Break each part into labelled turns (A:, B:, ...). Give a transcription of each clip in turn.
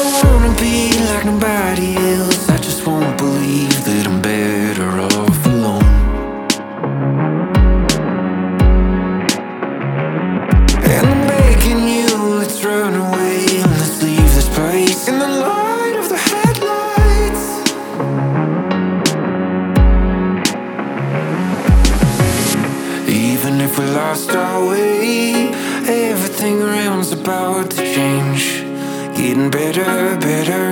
A: wanna be like nobody else. I just won't believe that I'm better off alone. And I'm begging you, let's run away and let's leave this place in the light of the headlights. Even if we lost our way, everything around's about to change. Getting better, better.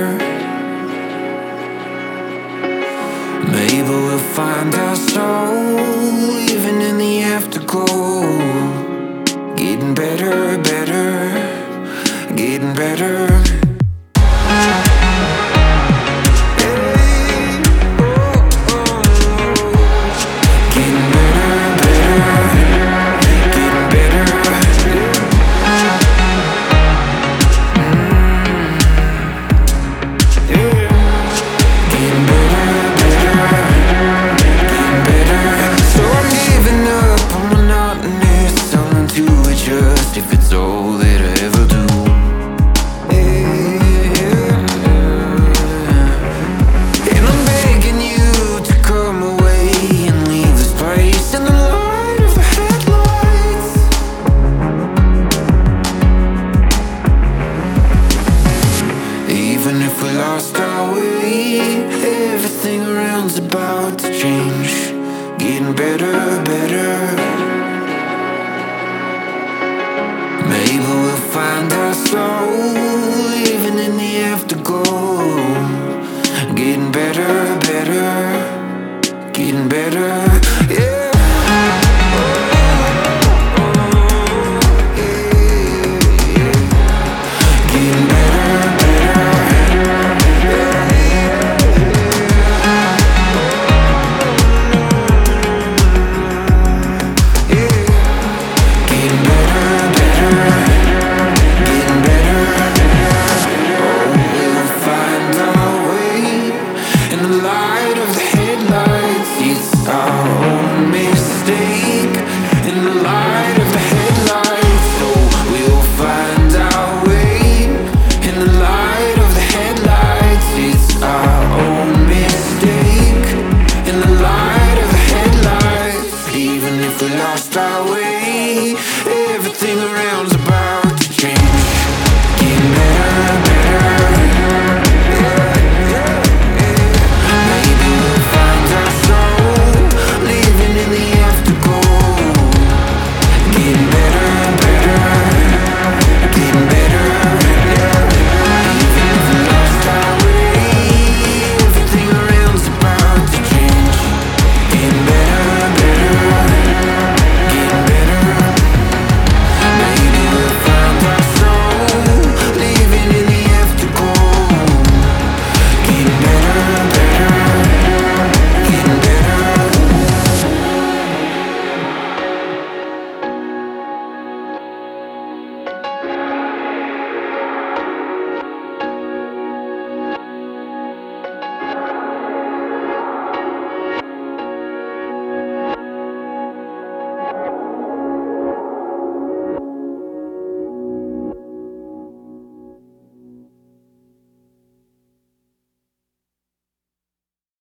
A: Maybe we'll find our soul even in the afterglow. Getting better, better. Getting better. If it's all that I ever do, and I'm begging you to come away and leave this place in the light of the headlights. Even if we lost our way, everything around's about to change. Getting better, better.